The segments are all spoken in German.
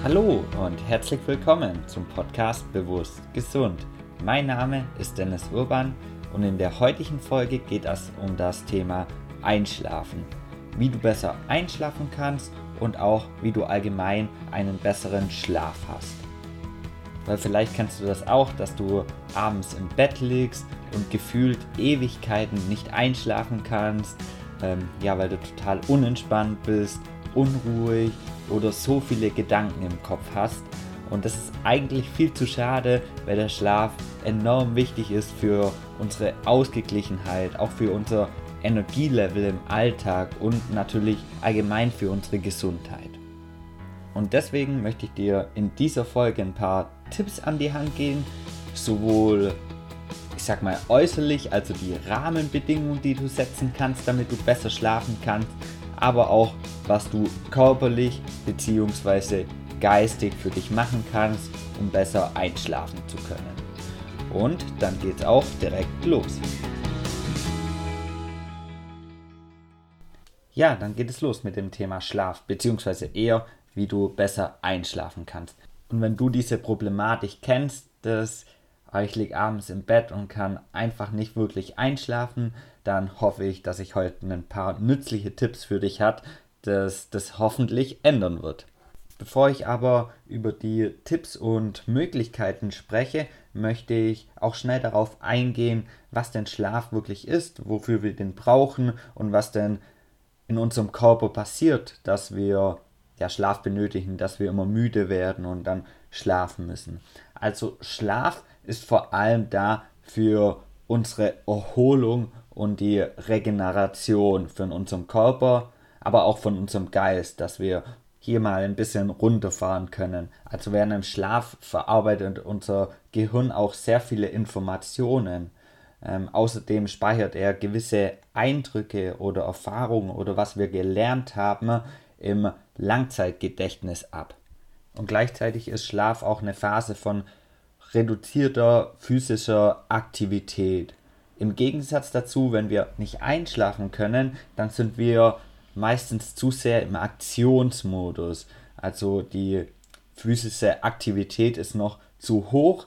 Hallo und herzlich willkommen zum Podcast Bewusst Gesund. Mein Name ist Dennis Urban und in der heutigen Folge geht es um das Thema Einschlafen. Wie du besser einschlafen kannst und auch wie du allgemein einen besseren Schlaf hast. Weil vielleicht kennst du das auch, dass du abends im Bett liegst und gefühlt Ewigkeiten nicht einschlafen kannst, weil du total unentspannt bist, unruhig oder so viele Gedanken im Kopf hast. Und das ist eigentlich viel zu schade, weil der Schlaf enorm wichtig ist für unsere Ausgeglichenheit, auch für unser Energielevel im Alltag und natürlich allgemein für unsere Gesundheit. Und deswegen möchte ich dir in dieser Folge ein paar Tipps an die Hand geben, sowohl äußerlich, also die Rahmenbedingungen, die du setzen kannst, damit du besser schlafen kannst, aber auch, was du körperlich bzw. geistig für dich machen kannst, um besser einschlafen zu können. Und dann geht's auch direkt los. Ja, dann geht es los mit dem Thema Schlaf, beziehungsweise eher, wie du besser einschlafen kannst. Und wenn du diese Problematik kennst, dass ich liege abends im Bett und kann einfach nicht wirklich einschlafen, dann hoffe ich, dass ich heute ein paar nützliche Tipps für dich habe, dass das hoffentlich ändern wird. Bevor ich aber über die Tipps und Möglichkeiten spreche, möchte ich auch schnell darauf eingehen, was denn Schlaf wirklich ist, wofür wir den brauchen und was denn in unserem Körper passiert, dass wir Schlaf benötigen, dass wir immer müde werden und dann schlafen müssen. Also Schlaf ist vor allem da für unsere Erholung und die Regeneration von unserem Körper, aber auch von unserem Geist, dass wir hier mal ein bisschen runterfahren können. Also während im Schlaf verarbeitet unser Gehirn auch sehr viele Informationen. Außerdem speichert er gewisse Eindrücke oder Erfahrungen oder was wir gelernt haben im Langzeitgedächtnis ab. Und gleichzeitig ist Schlaf auch eine Phase von reduzierter physischer Aktivität. Im Gegensatz dazu, wenn wir nicht einschlafen können, dann sind wir meistens zu sehr im Aktionsmodus. Also die physische Aktivität ist noch zu hoch,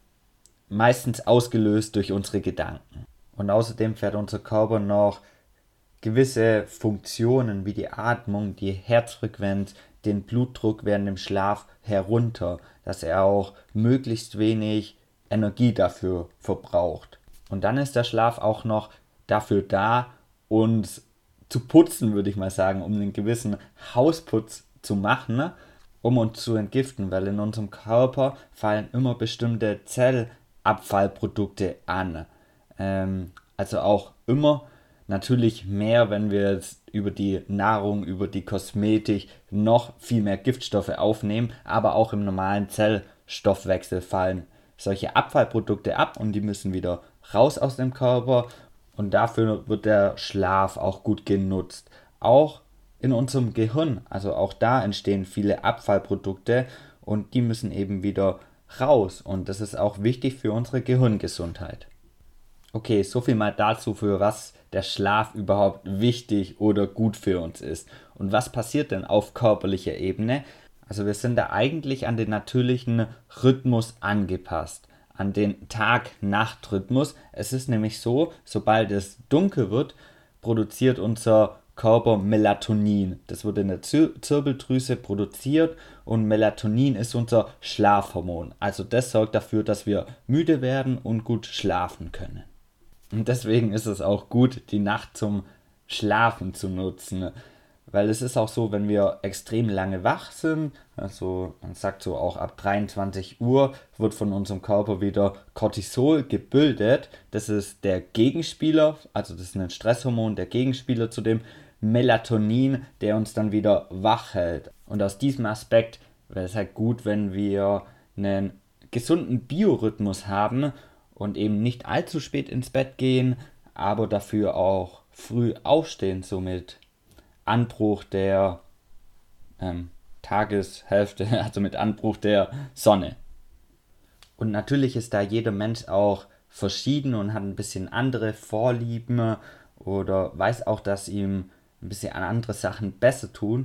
meistens ausgelöst durch unsere Gedanken. Und außerdem fährt unser Körper noch gewisse Funktionen wie die Atmung, die Herzfrequenz, den Blutdruck während dem Schlaf herunter, dass er auch möglichst wenig Energie dafür verbraucht. Und dann ist der Schlaf auch noch dafür da, uns zu putzen, würde ich mal sagen, um einen gewissen Hausputz zu machen, um uns zu entgiften, weil in unserem Körper fallen immer bestimmte Zellabfallprodukte an. Also auch immer natürlich mehr, wenn wir jetzt über die Nahrung, über die Kosmetik noch viel mehr Giftstoffe aufnehmen, aber auch im normalen Zellstoffwechsel fallen solche Abfallprodukte ab und die müssen wieder raus aus dem Körper und dafür wird der Schlaf auch gut genutzt. Auch in unserem Gehirn, also auch da entstehen viele Abfallprodukte und die müssen eben wieder raus und das ist auch wichtig für unsere Gehirngesundheit. Okay, soviel mal dazu, für was der Schlaf überhaupt wichtig oder gut für uns ist. Und was passiert denn auf körperlicher Ebene? Also wir sind da eigentlich an den natürlichen Rhythmus angepasst, an den Tag-Nacht-Rhythmus. Es ist nämlich so, sobald es dunkel wird, produziert unser Körper Melatonin. Das wird in der Zirbeldrüse produziert und Melatonin ist unser Schlafhormon. Also das sorgt dafür, dass wir müde werden und gut schlafen können. Und deswegen ist es auch gut, die Nacht zum Schlafen zu nutzen. Weil es ist auch so, wenn wir extrem lange wach sind, also man sagt so auch ab 23 Uhr wird von unserem Körper wieder Cortisol gebildet. Das ist der Gegenspieler, also das ist ein Stresshormon, der Gegenspieler zu dem Melatonin, der uns dann wieder wach hält. Und aus diesem Aspekt wäre es halt gut, wenn wir einen gesunden Biorhythmus haben und eben nicht allzu spät ins Bett gehen, aber dafür auch früh aufstehen, somit Anbruch der Tageshälfte, also mit Anbruch der Sonne. Und natürlich ist da jeder Mensch auch verschieden und hat ein bisschen andere Vorlieben oder weiß auch, dass ihm ein bisschen andere Sachen besser tun.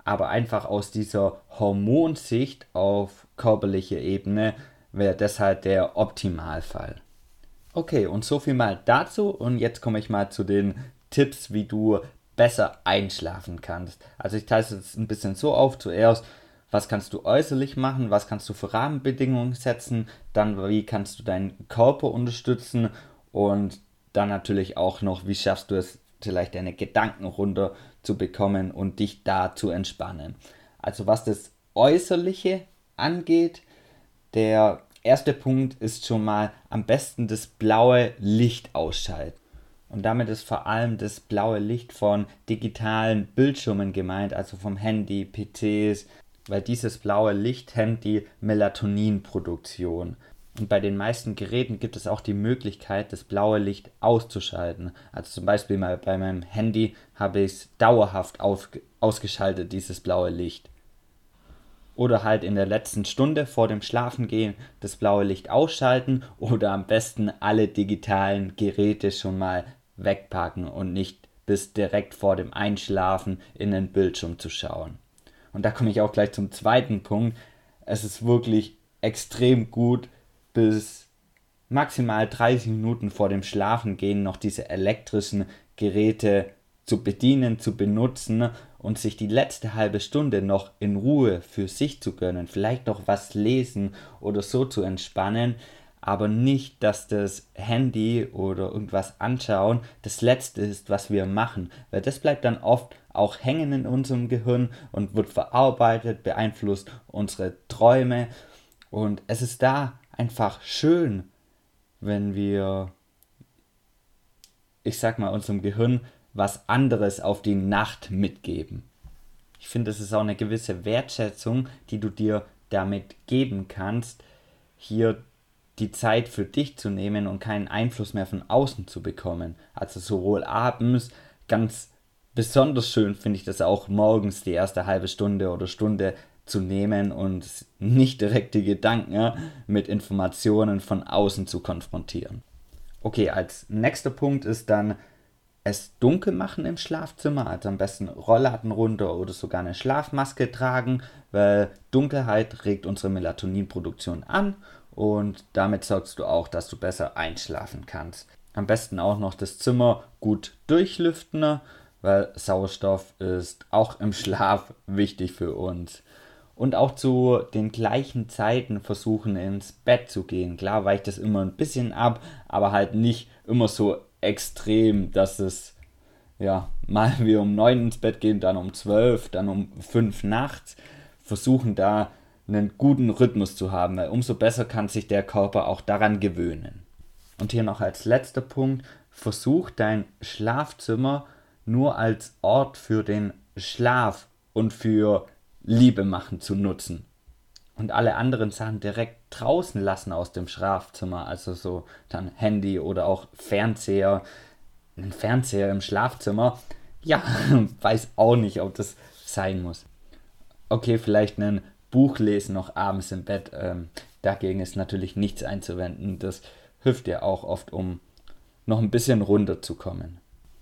aber einfach aus dieser Hormonsicht auf körperlicher Ebene wäre das halt der Optimalfall. Okay, und so viel mal dazu und jetzt komme ich mal zu den Tipps, wie du besser einschlafen kannst. Also ich teile es jetzt ein bisschen so auf. Zuerst, was kannst du äußerlich machen, was kannst du für Rahmenbedingungen setzen, dann wie kannst du deinen Körper unterstützen und dann natürlich auch noch, wie schaffst du es, vielleicht deine Gedanken runter zu bekommen und dich da zu entspannen. Also was das Äußerliche angeht, der erste Punkt ist schon mal am besten das blaue Licht ausschalten. Und damit ist vor allem das blaue Licht von digitalen Bildschirmen gemeint, also vom Handy, PCs, weil dieses blaue Licht hemmt die Melatoninproduktion. Und bei den meisten Geräten gibt es auch die Möglichkeit, das blaue Licht auszuschalten. Also zum Beispiel mal bei meinem Handy habe ich es dauerhaft ausgeschaltet, dieses blaue Licht. Oder halt in der letzten Stunde vor dem Schlafengehen das blaue Licht ausschalten oder am besten alle digitalen Geräte schon mal wegpacken und nicht bis direkt vor dem Einschlafen in den Bildschirm zu schauen. Und da komme ich auch gleich zum zweiten Punkt. Es ist wirklich extrem gut, bis maximal 30 Minuten vor dem Schlafengehen noch diese elektrischen Geräte zu bedienen, zu benutzen und sich die letzte halbe Stunde noch in Ruhe für sich zu gönnen, vielleicht noch was lesen oder so zu entspannen, aber nicht, dass das Handy oder irgendwas anschauen das Letzte ist, was wir machen, weil das bleibt dann oft auch hängen in unserem Gehirn und wird verarbeitet, beeinflusst unsere Träume und es ist da einfach schön, wenn wir, ich sag mal, unserem Gehirn was anderes auf die Nacht mitgeben. Ich finde, es ist auch eine gewisse Wertschätzung, die du dir damit geben kannst, hier die Zeit für dich zu nehmen und keinen Einfluss mehr von außen zu bekommen. Also sowohl abends, ganz besonders schön finde ich das auch morgens die erste halbe Stunde oder Stunde zu nehmen und nicht direkt die Gedanken mit Informationen von außen zu konfrontieren. Okay, als nächster Punkt ist dann es dunkel machen im Schlafzimmer, also am besten Rollladen runter oder sogar eine Schlafmaske tragen, weil Dunkelheit regt unsere Melatoninproduktion an und damit sorgst du auch, dass du besser einschlafen kannst. Am besten auch noch das Zimmer gut durchlüften, weil Sauerstoff ist auch im Schlaf wichtig für uns. Und auch zu den gleichen Zeiten versuchen ins Bett zu gehen. Klar weicht das immer ein bisschen ab, aber halt nicht immer so extrem, dass es ja mal wir um 9 ins Bett gehen, dann um 12, dann um 5 nachts. Versuchen da einen guten Rhythmus zu haben, weil umso besser kann sich der Körper auch daran gewöhnen. Und hier noch als letzter Punkt, versuch dein Schlafzimmer nur als Ort für den Schlaf und für Liebe machen zu nutzen. Und alle anderen Sachen direkt draußen lassen aus dem Schlafzimmer, also so dann Handy oder auch Fernseher. Ein Fernseher im Schlafzimmer, ja, weiß auch nicht, ob das sein muss. Okay, vielleicht ein Buch lesen noch abends im Bett, dagegen ist natürlich nichts einzuwenden. Das hilft dir auch oft, um noch ein bisschen runterzukommen.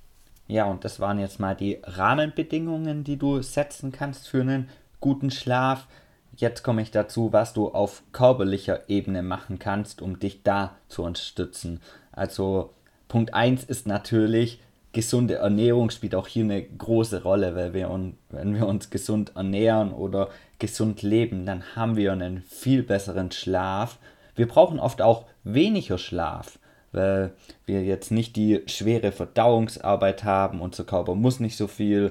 Ja, und das waren jetzt mal die Rahmenbedingungen, die du setzen kannst für einen guten Schlaf. Jetzt komme ich dazu, was du auf körperlicher Ebene machen kannst, um dich da zu unterstützen. Also Punkt 1 ist natürlich, gesunde Ernährung spielt auch hier eine große Rolle, weil wenn wir uns gesund ernähren oder gesund leben, dann haben wir einen viel besseren Schlaf. Wir brauchen oft auch weniger Schlaf, weil wir jetzt nicht die schwere Verdauungsarbeit haben, unser Körper muss nicht so viel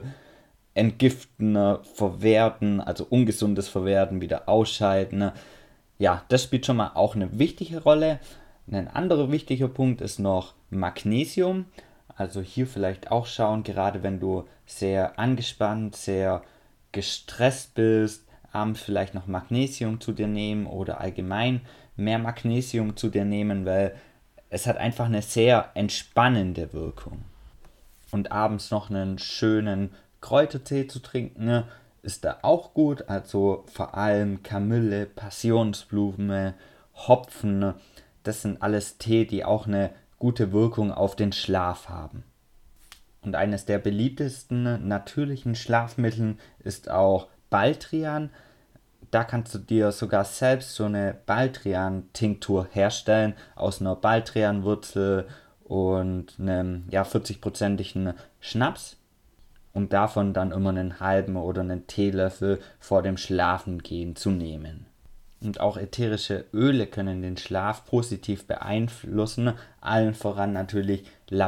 entgiften, verwerten, also ungesundes Verwerten, wieder ausscheiden. Ja, das spielt schon mal auch eine wichtige Rolle. Ein anderer wichtiger Punkt ist noch Magnesium. Also hier vielleicht auch schauen, gerade wenn du sehr angespannt, sehr gestresst bist, abends vielleicht noch Magnesium zu dir nehmen oder allgemein mehr Magnesium zu dir nehmen, weil es hat einfach eine sehr entspannende Wirkung. Und abends noch einen schönen Kräutertee zu trinken, ist da auch gut. Also vor allem Kamille, Passionsblume, Hopfen, das sind alles Tee, die auch eine gute Wirkung auf den Schlaf haben. Und eines der beliebtesten natürlichen Schlafmittel ist auch Baldrian. Da kannst du dir sogar selbst so eine Baldrian-Tinktur herstellen aus einer Baldrianwurzel und einem 40-prozentigen Schnaps und davon dann immer einen halben oder einen Teelöffel vor dem Schlafengehen zu nehmen. Und auch ätherische Öle können den Schlaf positiv beeinflussen, allen voran natürlich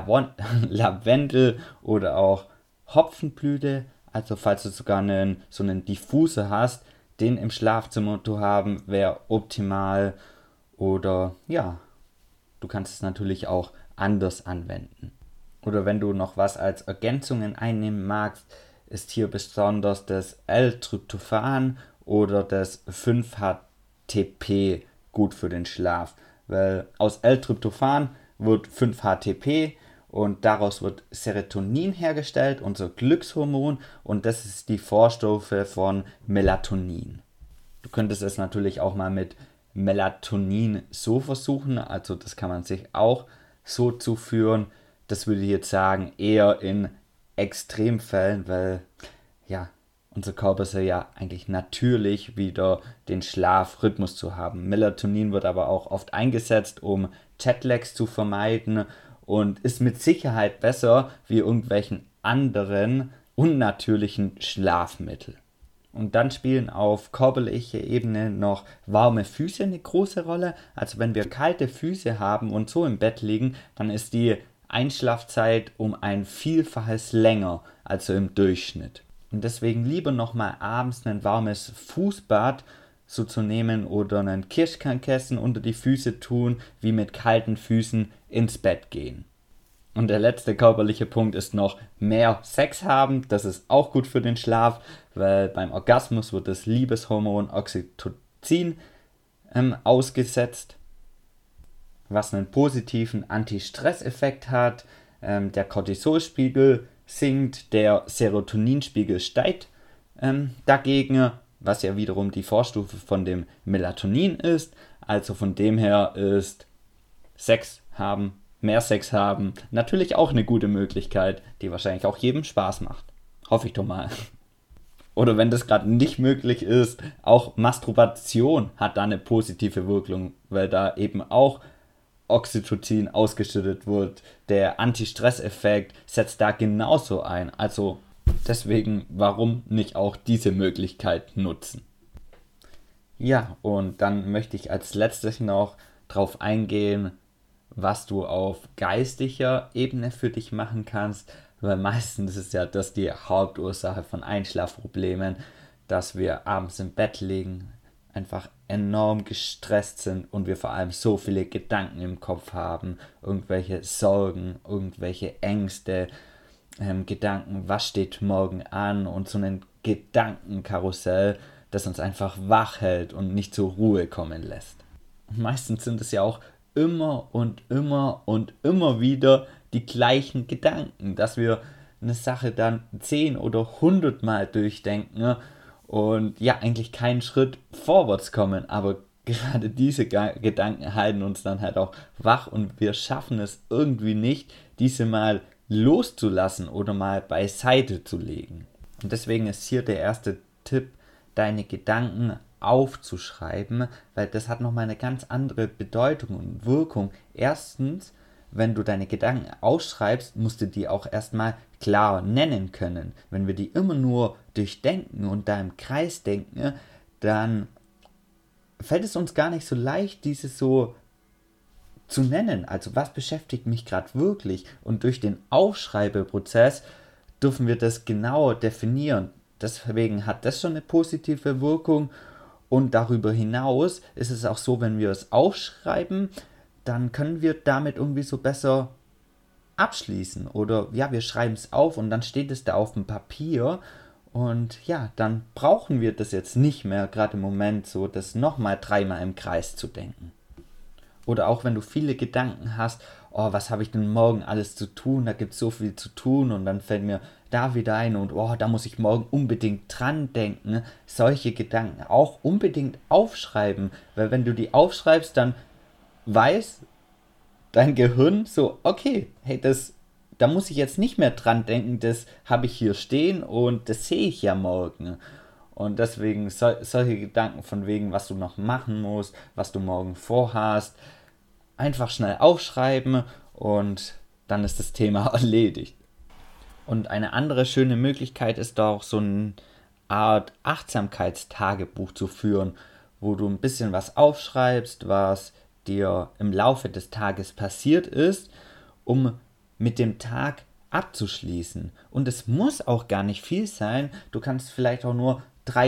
Lavendel oder auch Hopfenblüte. Also falls du sogar so einen Diffuser hast, den im Schlafzimmer zu haben, wäre optimal. Oder ja, du kannst es natürlich auch anders anwenden. Oder wenn du noch was als Ergänzungen einnehmen magst, ist hier besonders das L-Tryptophan oder das 5-HTP gut für den Schlaf. Weil aus L-Tryptophan wird 5-HTP und daraus wird Serotonin hergestellt, unser Glückshormon, und das ist die Vorstufe von Melatonin. Du könntest es natürlich auch mal mit Melatonin so versuchen, also das kann man sich auch so zuführen. Das würde ich jetzt sagen, eher in Extremfällen, weil ja, unser Körper soll ja eigentlich natürlich wieder den Schlafrhythmus zu haben. Melatonin wird aber auch oft eingesetzt, um Jetlags zu vermeiden und ist mit Sicherheit besser wie irgendwelchen anderen unnatürlichen Schlafmitteln. Und dann spielen auf körperlicher Ebene noch warme Füße eine große Rolle. Also wenn wir kalte Füße haben und so im Bett liegen, dann ist die Einschlafzeit um ein Vielfaches länger als so im Durchschnitt. Und deswegen lieber nochmal abends ein warmes Fußbad so zu nehmen oder einen Kirschkernkissen unter die Füße tun, wie mit kalten Füßen ins Bett gehen. Und der letzte körperliche Punkt ist noch mehr Sex haben. Das ist auch gut für den Schlaf, weil beim Orgasmus wird das Liebeshormon Oxytocin ausgesetzt, was einen positiven Anti-Stress-Effekt hat. Der Cortisolspiegel sinkt, der Serotoninspiegel steigt dagegen, was ja wiederum die Vorstufe von dem Melatonin ist. Also von dem her ist mehr Sex haben natürlich auch eine gute Möglichkeit, die wahrscheinlich auch jedem Spaß macht. Hoffe ich doch mal. Oder wenn das gerade nicht möglich ist, auch Masturbation hat da eine positive Wirkung, weil da eben auch Oxytocin ausgeschüttet wird. Der Anti-Stress-Effekt setzt da genauso ein. Also deswegen, warum nicht auch diese Möglichkeit nutzen? Ja, und dann möchte ich als letztes noch drauf eingehen, was du auf geistiger Ebene für dich machen kannst, weil meistens ist ja das die Hauptursache von Einschlafproblemen, dass wir abends im Bett liegen, einfach enorm gestresst sind und wir vor allem so viele Gedanken im Kopf haben, irgendwelche Sorgen, irgendwelche Ängste, Gedanken, was steht morgen an, und so ein Gedankenkarussell, das uns einfach wach hält und nicht zur Ruhe kommen lässt. Und meistens sind es ja auch immer und immer und immer wieder die gleichen Gedanken, dass wir eine Sache dann 10 oder 100 Mal durchdenken und ja, eigentlich keinen Schritt vorwärts kommen, aber gerade diese Gedanken halten uns dann halt auch wach und wir schaffen es irgendwie nicht, diese mal loszulassen oder mal beiseite zu legen. Und deswegen ist hier der erste Tipp, deine Gedanken aufzuschreiben, weil das hat nochmal eine ganz andere Bedeutung und Wirkung. Erstens, wenn du deine Gedanken aufschreibst, musst du die auch erstmal klar nennen können. Wenn wir die immer nur durchdenken und da im Kreis denken, dann fällt es uns gar nicht so leicht, diese so zu nennen. Also was beschäftigt mich gerade wirklich? Und durch den Aufschreibeprozess dürfen wir das genauer definieren. Deswegen hat das schon eine positive Wirkung. Und darüber hinaus ist es auch so, wenn wir es aufschreiben, dann können wir damit irgendwie so besser abschließen. Oder ja, wir schreiben es auf und dann steht es da auf dem Papier. Und ja, dann brauchen wir das jetzt nicht mehr, gerade im Moment so, das nochmal 3-mal im Kreis zu denken. Oder auch wenn du viele Gedanken hast, oh, was habe ich denn morgen alles zu tun, da gibt es so viel zu tun und dann fällt mir da wieder ein und oh, da muss ich morgen unbedingt dran denken. Solche Gedanken auch unbedingt aufschreiben, weil wenn du die aufschreibst, dann weiß dein Gehirn so, okay, hey, das da muss ich jetzt nicht mehr dran denken, das habe ich hier stehen und das sehe ich ja morgen. Und deswegen solche Gedanken von wegen, was du noch machen musst, was du morgen vorhast, einfach schnell aufschreiben und dann ist das Thema erledigt. Und eine andere schöne Möglichkeit ist auch so eine Art Achtsamkeitstagebuch zu führen, wo du ein bisschen was aufschreibst, was dir im Laufe des Tages passiert ist, um mit dem Tag abzuschließen. Und es muss auch gar nicht viel sein. Du kannst vielleicht auch nur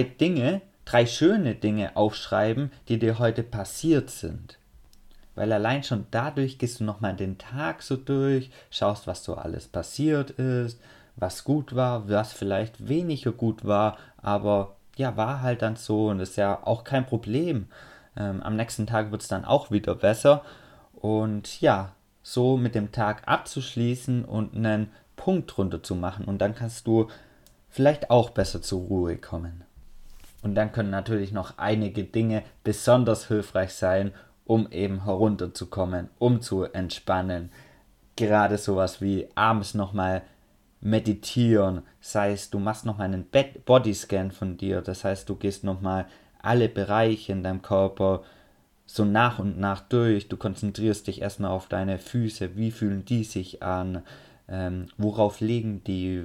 3 schöne Dinge aufschreiben, die dir heute passiert sind. Weil allein schon dadurch gehst du nochmal den Tag so durch, schaust, was so alles passiert ist, was gut war, was vielleicht weniger gut war, aber ja, war halt dann so und ist ja auch kein Problem. Am nächsten Tag wird es dann auch wieder besser und ja, so mit dem Tag abzuschließen und einen Punkt drunter zu machen und dann kannst du vielleicht auch besser zur Ruhe kommen. Und dann können natürlich noch einige Dinge besonders hilfreich sein, um eben herunterzukommen, um zu entspannen. Gerade sowas wie abends nochmal meditieren, sei es du machst nochmal einen Bodyscan von dir, das heißt du gehst nochmal alle Bereiche in deinem Körper so nach und nach durch, du konzentrierst dich erstmal auf deine Füße, wie fühlen die sich an, worauf liegen die,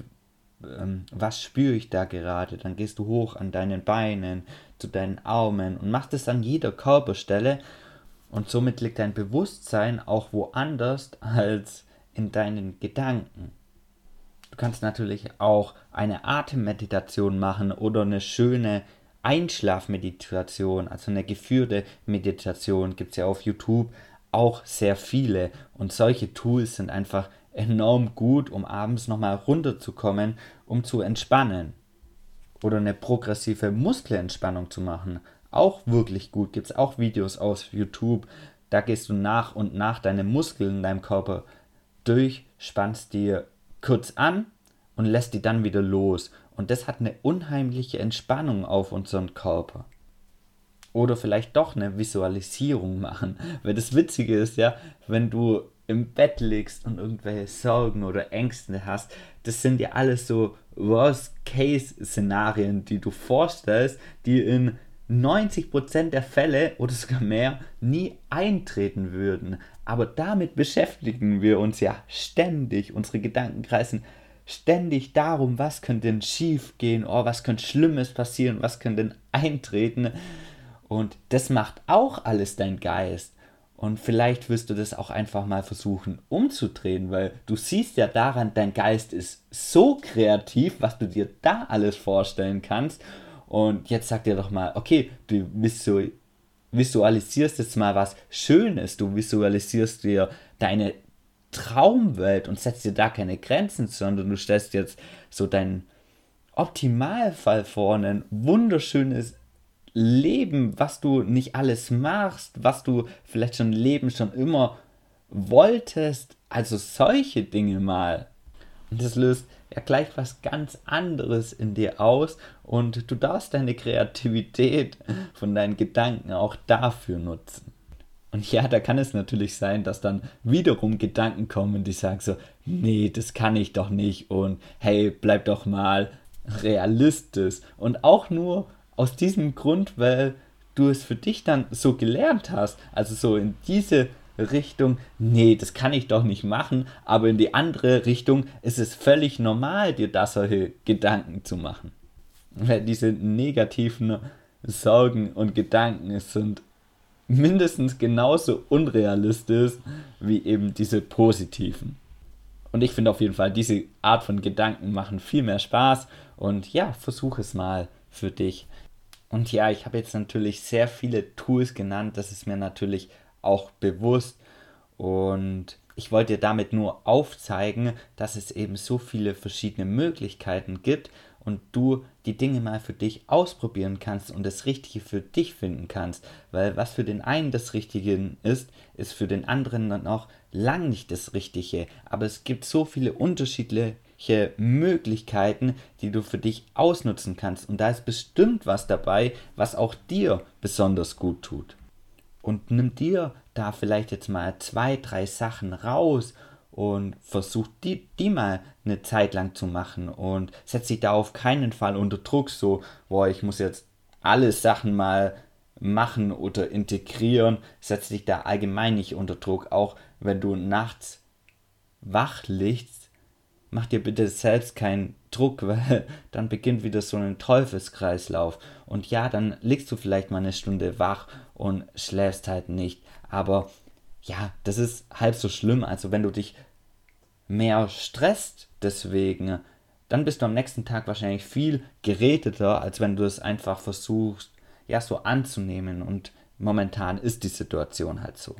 was spüre ich da gerade, dann gehst du hoch an deinen Beinen, zu deinen Armen und machst es an jeder Körperstelle und somit liegt dein Bewusstsein auch woanders als in deinen Gedanken. Du kannst natürlich auch eine Atemmeditation machen oder eine schöne Einschlafmeditation, also eine geführte Meditation, gibt es ja auf YouTube auch sehr viele. Und solche Tools sind einfach enorm gut, um abends nochmal runterzukommen, um zu entspannen. Oder eine progressive Muskelentspannung zu machen. Auch wirklich gut, gibt es auch Videos aus YouTube. Da gehst du nach und nach deine Muskeln in deinem Körper durch, spannst die kurz an und lässt die dann wieder los. Und das hat eine unheimliche Entspannung auf unseren Körper. Oder vielleicht doch eine Visualisierung machen. Weil das Witzige ist ja, wenn du im Bett liegst und irgendwelche Sorgen oder Ängste hast, das sind ja alles so Worst-Case-Szenarien, die du vorstellst, die in 90% der Fälle oder sogar mehr nie eintreten würden. Aber damit beschäftigen wir uns ja ständig. Unsere Gedanken kreisen ständig darum, was könnte denn schief gehen, oh, was könnte Schlimmes passieren, was könnte denn eintreten. Und das macht auch alles dein Geist. Und vielleicht wirst du das auch einfach mal versuchen umzudrehen, weil du siehst ja daran, dein Geist ist so kreativ, was du dir da alles vorstellen kannst. Und jetzt sag dir doch mal, okay, du visualisierst jetzt mal was Schönes, du visualisierst dir deine Traumwelt und setzt dir da keine Grenzen, sondern du stellst jetzt so deinen Optimalfall vor, ein wunderschönes Leben, was du nicht alles machst, was du vielleicht schon im Leben schon immer wolltest, also solche Dinge mal. Und das löst ja gleich was ganz anderes in dir aus und du darfst deine Kreativität von deinen Gedanken auch dafür nutzen. Und ja, da kann es natürlich sein, dass dann wiederum Gedanken kommen, die sagen so, nee, das kann ich doch nicht und hey, bleib doch mal realistisch. Und auch nur aus diesem Grund, weil du es für dich dann so gelernt hast, also so in diese Richtung, nee, das kann ich doch nicht machen, aber in die andere Richtung ist es völlig normal, dir da solche Gedanken zu machen. Weil diese negativen Sorgen und Gedanken sind mindestens genauso unrealistisch wie eben diese positiven. Und ich finde auf jeden Fall, diese Art von Gedanken machen viel mehr Spaß und ja, versuch es mal für dich. Und ja, ich habe jetzt natürlich sehr viele Tools genannt, das ist mir natürlich auch bewusst und ich wollte dir damit nur aufzeigen, dass es eben so viele verschiedene Möglichkeiten gibt und du die Dinge mal für dich ausprobieren kannst und das Richtige für dich finden kannst. Weil was für den einen das Richtige ist, ist für den anderen dann auch lang nicht das Richtige. Aber es gibt so viele unterschiedliche Möglichkeiten, die du für dich ausnutzen kannst. Und da ist bestimmt was dabei, was auch dir besonders gut tut. Und nimm dir da vielleicht jetzt mal 2, 3 Sachen raus und versuch die mal eine Zeit lang zu machen und setz dich da auf keinen Fall unter Druck, so, boah, ich muss jetzt alle Sachen mal machen oder integrieren, setz dich da allgemein nicht unter Druck, auch wenn du nachts wach liegst, mach dir bitte selbst keinen Druck, weil dann beginnt wieder so ein Teufelskreislauf. Und ja, dann liegst du vielleicht mal eine Stunde wach und schläfst halt nicht. Aber ja, das ist halb so schlimm. Also wenn du dich mehr stresst deswegen, dann bist du am nächsten Tag wahrscheinlich viel geräteter, als wenn du es einfach versuchst, ja, so anzunehmen. Und momentan ist die Situation halt so.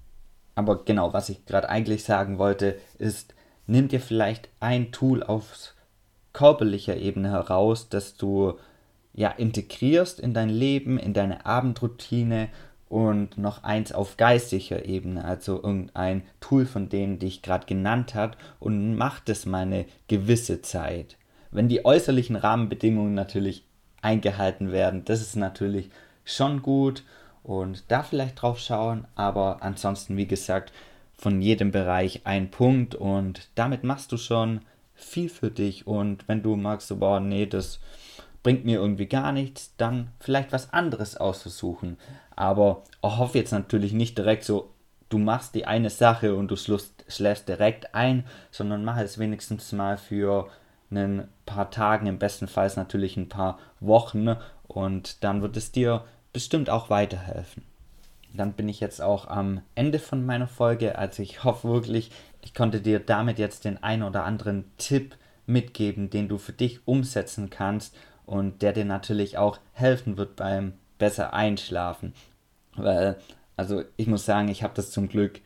Aber genau, was ich gerade eigentlich sagen wollte, ist, nimm dir vielleicht ein Tool auf körperlicher Ebene heraus, das du ja integrierst in dein Leben, in deine Abendroutine und noch eins auf geistiger Ebene, also irgendein Tool von denen, die ich gerade genannt habe und mach das mal eine gewisse Zeit. Wenn die äußerlichen Rahmenbedingungen natürlich eingehalten werden, das ist natürlich schon gut und da vielleicht drauf schauen, aber ansonsten, wie gesagt, von jedem Bereich ein Punkt und damit machst du schon viel für dich und wenn du magst, so, boah, nee, das bringt mir irgendwie gar nichts, dann vielleicht was anderes ausversuchen. Aber hoffe jetzt natürlich nicht direkt so, du machst die eine Sache und du schläfst direkt ein, sondern mach es wenigstens mal für ein paar Tagen, im besten Fall natürlich ein paar Wochen und dann wird es dir bestimmt auch weiterhelfen. Dann bin ich jetzt auch am Ende von meiner Folge, also ich hoffe wirklich, ich konnte dir damit jetzt den einen oder anderen Tipp mitgeben, den du für dich umsetzen kannst und der dir natürlich auch helfen wird beim besser einschlafen. Weil, also ich muss sagen, ich habe das zum Glück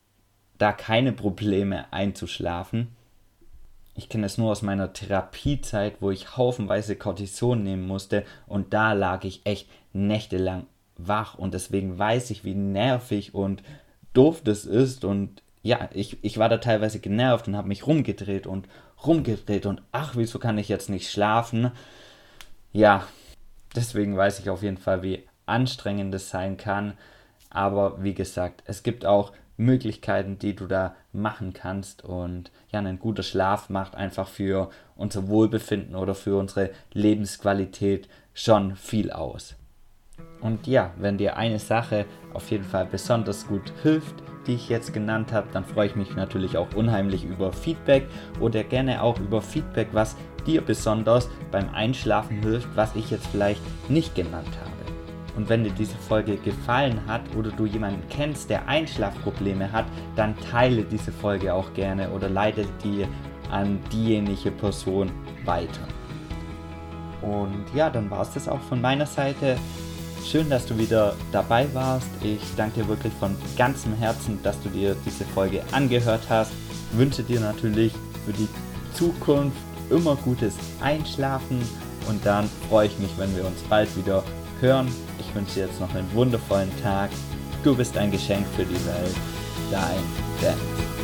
da keine Probleme einzuschlafen. Ich kenne es nur aus meiner Therapiezeit, wo ich haufenweise Cortison nehmen musste und da lag ich echt nächtelang wach und deswegen weiß ich, wie nervig und doof das ist und ja, ich war da teilweise genervt und habe mich rumgedreht und ach, wieso kann ich jetzt nicht schlafen? Ja, deswegen weiß ich auf jeden Fall, wie anstrengend es sein kann. Aber wie gesagt, es gibt auch Möglichkeiten, die du da machen kannst. Und ja, ein guter Schlaf macht einfach für unser Wohlbefinden oder für unsere Lebensqualität schon viel aus. Und ja, wenn dir eine Sache auf jeden Fall besonders gut hilft, die ich jetzt genannt habe, dann freue ich mich natürlich auch unheimlich über Feedback oder gerne auch über Feedback, was dir besonders beim Einschlafen hilft, was ich jetzt vielleicht nicht genannt habe. Und wenn dir diese Folge gefallen hat oder du jemanden kennst, der Einschlafprobleme hat, dann teile diese Folge auch gerne oder leite die an diejenige Person weiter. Und ja, dann war es das auch von meiner Seite. Schön, dass du wieder dabei warst. Ich danke dir wirklich von ganzem Herzen, dass du dir diese Folge angehört hast. Ich wünsche dir natürlich für die Zukunft immer gutes Einschlafen und dann freue ich mich, wenn wir uns bald wieder hören. Ich wünsche dir jetzt noch einen wundervollen Tag. Du bist ein Geschenk für die Welt. Dein Dennis.